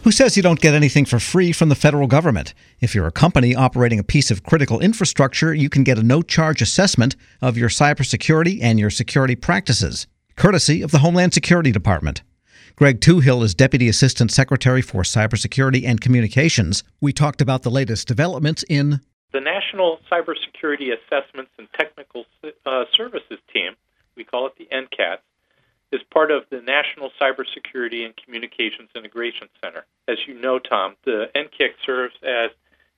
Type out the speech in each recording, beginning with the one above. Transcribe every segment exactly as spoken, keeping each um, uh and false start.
Who says you don't get anything for free from the federal government? If you're a company operating a piece of critical infrastructure, you can get a no-charge assessment of your cybersecurity and your security practices, courtesy of the Homeland Security Department. Greg Toohill is Deputy Assistant Secretary for Cybersecurity and Communications. We talked about the latest developments in the National Cybersecurity Assessments and Technical uh, Services Team, we call it the N C A T, is part of the National Cybersecurity and Communications Integration Center. As you know, Tom, the N C I C serves as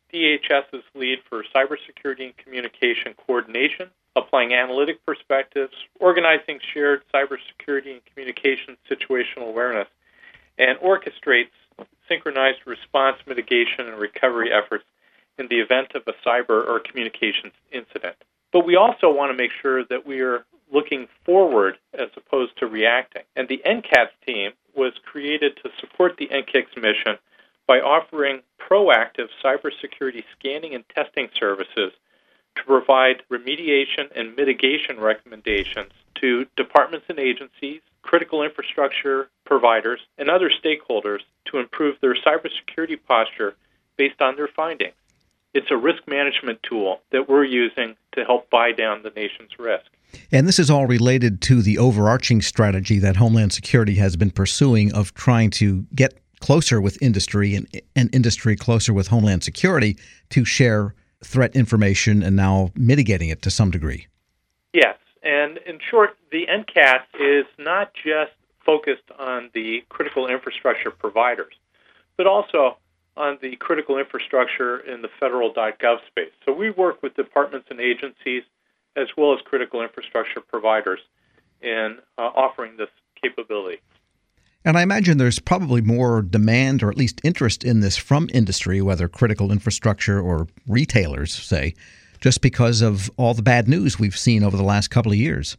DHS's lead for cybersecurity and communication coordination, applying analytic perspectives, organizing shared cybersecurity and communication situational awareness, and orchestrates synchronized response, mitigation, and recovery efforts in the event of a cyber or communications incident. But we also want to make sure that we are looking forward as opposed to reacting. And the N C A T team was created to support the N C I C's mission by offering proactive cybersecurity scanning and testing services to provide remediation and mitigation recommendations to departments and agencies, critical infrastructure providers, and other stakeholders to improve their cybersecurity posture based on their findings. It's a risk management tool that we're using to help buy down the nation's risk. And this is all related to the overarching strategy that Homeland Security has been pursuing of trying to get closer with industry and, and industry closer with Homeland Security to share threat information and now mitigating it to some degree. Yes. And in short, the N C A T is not just focused on the critical infrastructure providers, but also on the critical infrastructure in the federal .gov space. So we work with departments and agencies as well as critical infrastructure providers in uh, offering this capability. And I imagine there's probably more demand or at least interest in this from industry, whether critical infrastructure or retailers, say, just because of all the bad news we've seen over the last couple of years.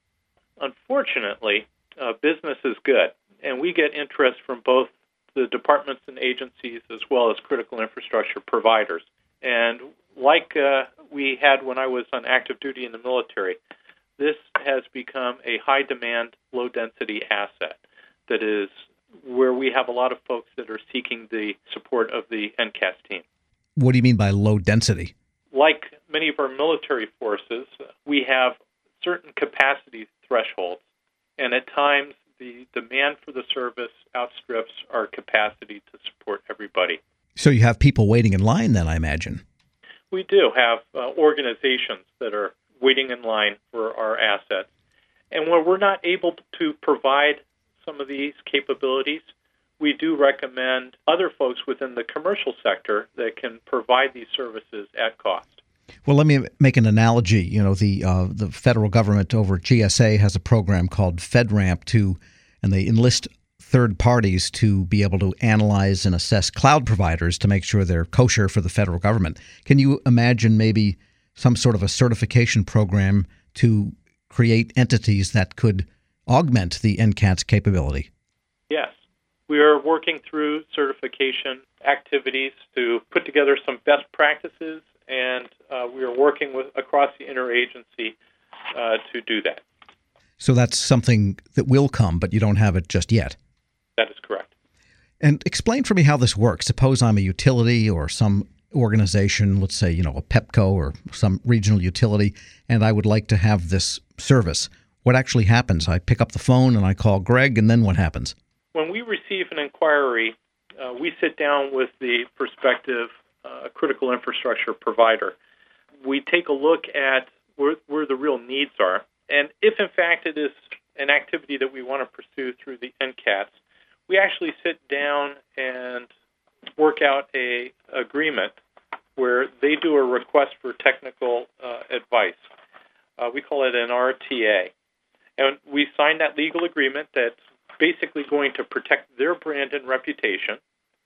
Unfortunately, uh, business is good, and we get interest from both the departments and agencies as well as critical infrastructure providers. And like uh, we had when I was on active duty in the military, this has become a high-demand, low-density asset that is where we have a lot of folks that are seeking the support of the N C A T team. What do you mean by low density? Like many of our military forces, we have certain capacity thresholds, and at times the demand for the service outstrips our capacity to support everybody. So you have people waiting in line then, I imagine. We do have uh, organizations that are waiting in line for our assets. And when we're not able to provide some of these capabilities, we do recommend other folks within the commercial sector that can provide these services at cost. Well, let me make an analogy. You know, the uh, the federal government over at G S A has a program called FedRAMP to, and they enlist third parties to be able to analyze and assess cloud providers to make sure they're kosher for the federal government. Can you imagine maybe some sort of a certification program to create entities that could augment the N C A T's capability? Yes. We are working through certification activities to put together some best practices, and uh, we are working with across the interagency uh, to do that. So that's something that will come, but you don't have it just yet. That is correct. And explain for me how this works. Suppose I'm a utility or some organization, let's say, you know, a Pepco or some regional utility, and I would like to have this service. What actually happens? I pick up the phone and I call Greg, and then what happens? When we receive an inquiry, uh, we sit down with the prospective uh, critical infrastructure provider. We take a look at where, where the real needs are, and if in fact it is an activity that we want to pursue through the N C A Ts, we actually sit down and work out a agreement where they do a request for technical uh, advice. Uh, we call it an R T A. And we sign that legal agreement that's basically going to protect their brand and reputation.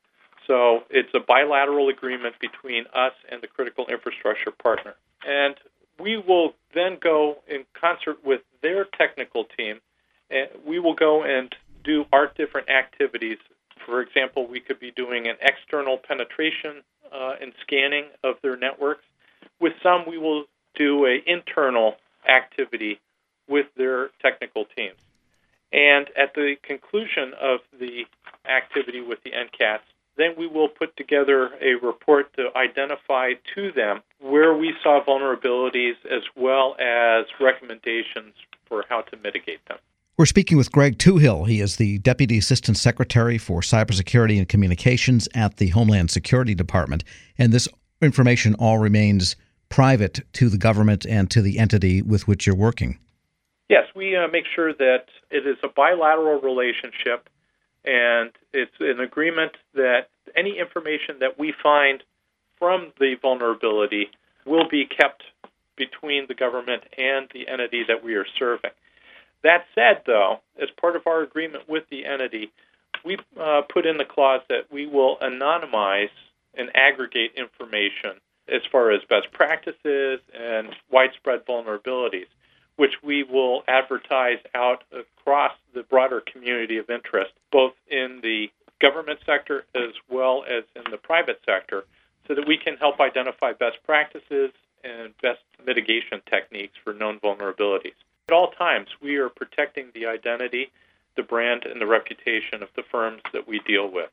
So it's a bilateral agreement between us and the critical infrastructure partner. And we will then go in concert with their technical team, and we will go and do our different activities. For example, we could be doing an external penetration uh, and scanning of their networks. With some, we will do an internal activity with their technical teams. And at the conclusion of the activity with the N C A Ts, then we will put together a report to identify to them where we saw vulnerabilities as well as recommendations for how to mitigate them. We're speaking with Greg Touhill. He is the Deputy Assistant Secretary for Cybersecurity and Communications at the Homeland Security Department. And this information all remains private to the government and to the entity with which you're working. Yes, we uh, make sure that it is a bilateral relationship, and it's an agreement that any information that we find from the vulnerability will be kept between the government and the entity that we are serving. That said, though, as part of our agreement with the entity, we uh, put in the clause that we will anonymize and aggregate information as far as best practices and widespread vulnerabilities, which we will advertise out across the broader community of interest, both in the government sector as well as in the private sector, so that we can help identify best practices and best mitigation techniques for known vulnerabilities. At all times, we are protecting the identity, the brand, and the reputation of the firms that we deal with.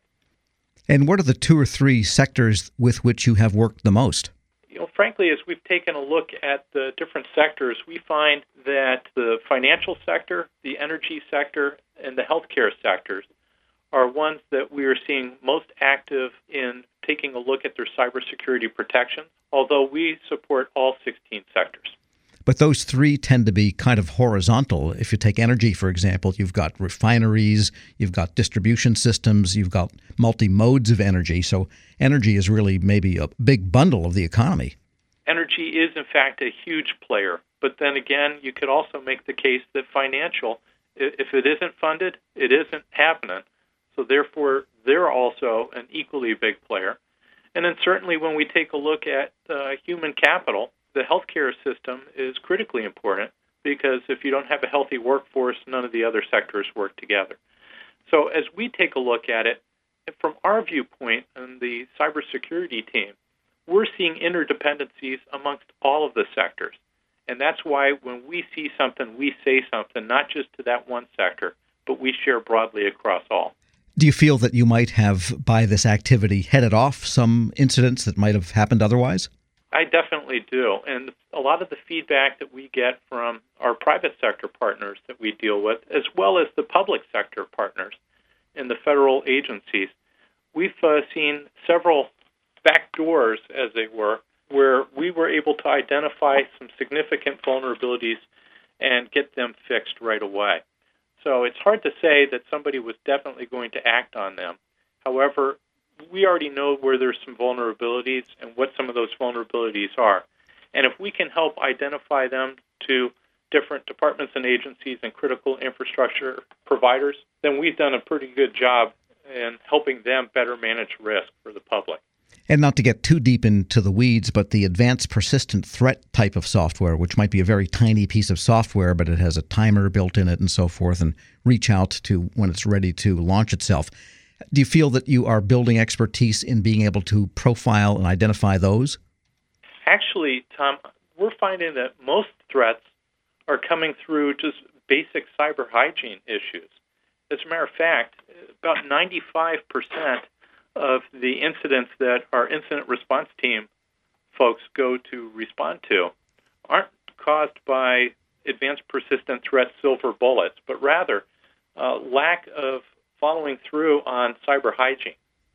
And what are the two or three sectors with which you have worked the most? You know, frankly, as we've taken a look at the different sectors, we find that the financial sector, the energy sector, and the healthcare sectors are ones that we are seeing most active in taking a look at their cybersecurity protections, although we support all sixteen sectors. But those three tend to be kind of horizontal. If you take energy, for example, you've got refineries, you've got distribution systems, you've got multi-modes of energy. So energy is really maybe a big bundle of the economy. Energy is, in fact, a huge player. But then again, you could also make the case that financial, if it isn't funded, it isn't happening. So therefore, they're also an equally big player. And then certainly when we take a look at uh, human capital, the healthcare system is critically important, because if you don't have a healthy workforce, none of the other sectors work together. So as we take a look at it, from our viewpoint and the cybersecurity team, we're seeing interdependencies amongst all of the sectors. And that's why when we see something, we say something, not just to that one sector, but we share broadly across all. Do you feel that you might have, by this activity, headed off some incidents that might have happened otherwise? I definitely do. And a lot of the feedback that we get from our private sector partners that we deal with, as well as the public sector partners in the federal agencies, we've uh, seen several back doors, as they were, where we were able to identify some significant vulnerabilities and get them fixed right away. So it's hard to say that somebody was definitely going to act on them. However, we already know where there's some vulnerabilities and what some of those vulnerabilities are. And if we can help identify them to different departments and agencies and critical infrastructure providers, then we've done a pretty good job in helping them better manage risk for the public. And not to get too deep into the weeds, but the advanced persistent threat type of software, which might be a very tiny piece of software, but it has a timer built in it and so forth, and reach out to when it's ready to launch itself. Do you feel that you are building expertise in being able to profile and identify those? Actually, Tom, we're finding that most threats are coming through just basic cyber hygiene issues. As a matter of fact, about ninety-five percent of the incidents that our incident response team folks go to respond to aren't caused by advanced persistent threat silver bullets, but rather uh, lack of following through on cyber hygiene.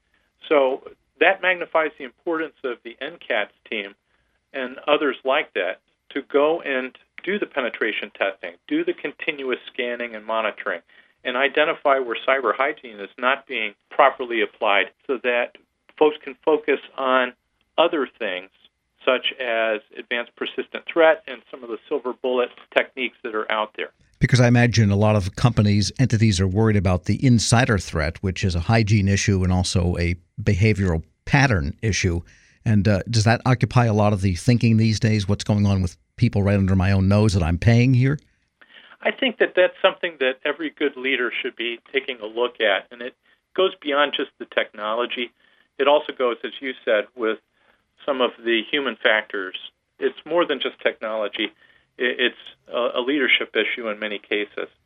So that magnifies the importance of the N C A T S team and others like that to go and do the penetration testing, do the continuous scanning and monitoring, and identify where cyber hygiene is not being properly applied so that folks can focus on other things such as advanced persistent threat and some of the silver bullet techniques that are out there. Because I imagine a lot of companies, entities are worried about the insider threat, which is a hygiene issue and also a behavioral pattern issue. And uh, does that occupy a lot of the thinking these days? What's going on with people right under my own nose that I'm paying here? I think that that's something that every good leader should be taking a look at. And it goes beyond just the technology. It also goes, as you said, with some of the human factors. It's more than just technology. It's a leadership issue in many cases.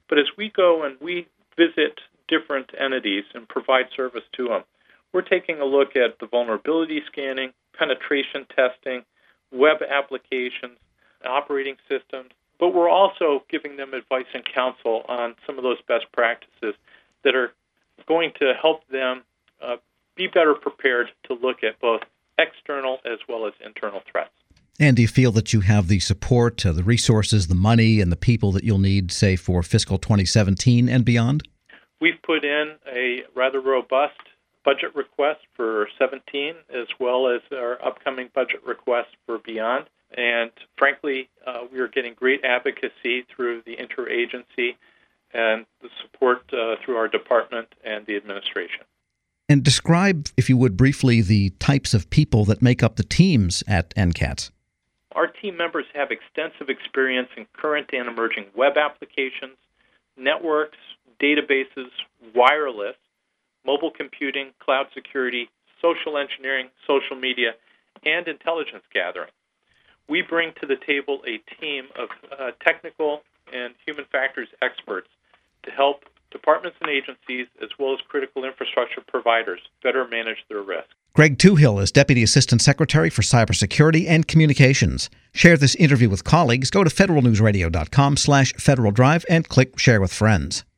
But as we go and we visit different entities and provide service to them, we're taking a look at the vulnerability scanning, penetration testing, web applications, operating systems, but we're also giving them advice and counsel on some of those best practices that are going to help them uh, be better prepared to look at both external as well as internal threats. And do you feel that you have the support, uh, the resources, the money, and the people that you'll need, say, for fiscal twenty seventeen and beyond? We've put in a rather robust budget request for seventeen, as well as our upcoming budget request for beyond. And frankly, uh, we are getting great advocacy through the interagency and the support uh, through our department and the administration. And describe, if you would, briefly the types of people that make up the teams at N CATS. Our team members have extensive experience in current and emerging web applications, networks, databases, wireless, mobile computing, cloud security, social engineering, social media, and intelligence gathering. We bring to the table a team of uh, technical and human factors experts to help departments and agencies, as well as critical infrastructure providers, better manage their risk. Greg Toohill is Deputy Assistant Secretary for Cybersecurity and Communications. Share this interview with colleagues. Go to federal news radio dot com slash Federal Drive and click Share with Friends.